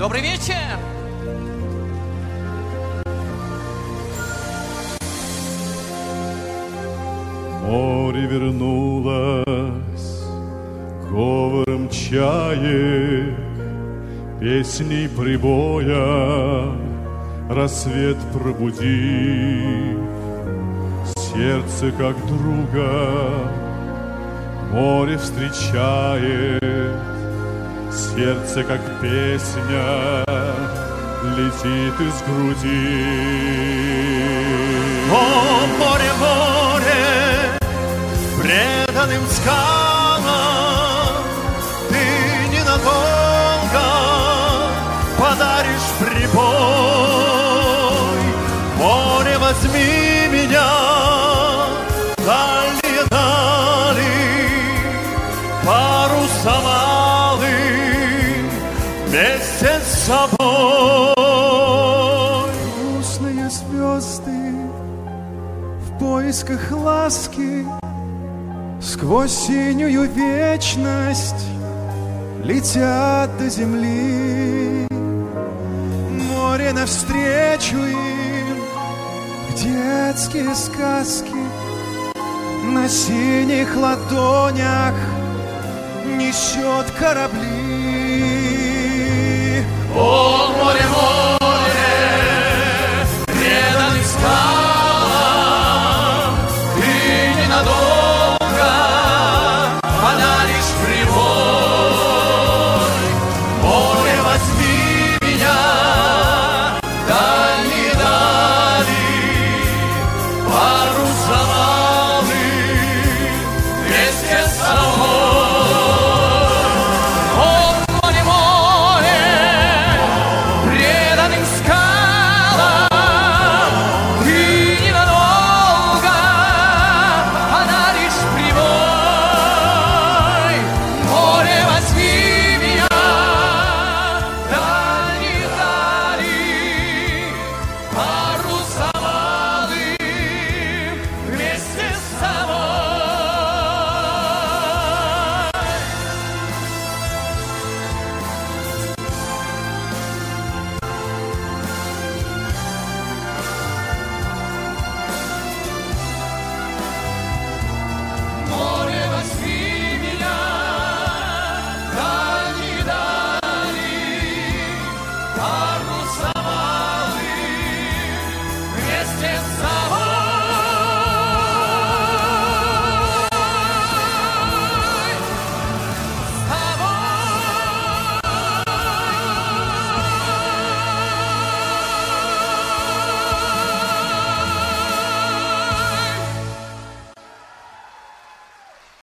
Добрый вечер! Море вернулось говором чаек, песней прибоя, рассвет пробудив, сердце как друга море встречает, сердце как песня летит из груди. О, море, море, преданным скалам ты ненадолго подаришь прибой. Море, возьми меня, дальние дали, паруса малым вместе с собой. Грустные звезды в поисках ласки сквозь синюю вечность летят до земли. Море навстречу им, детские сказки на синих ладонях несет корабли. О, море,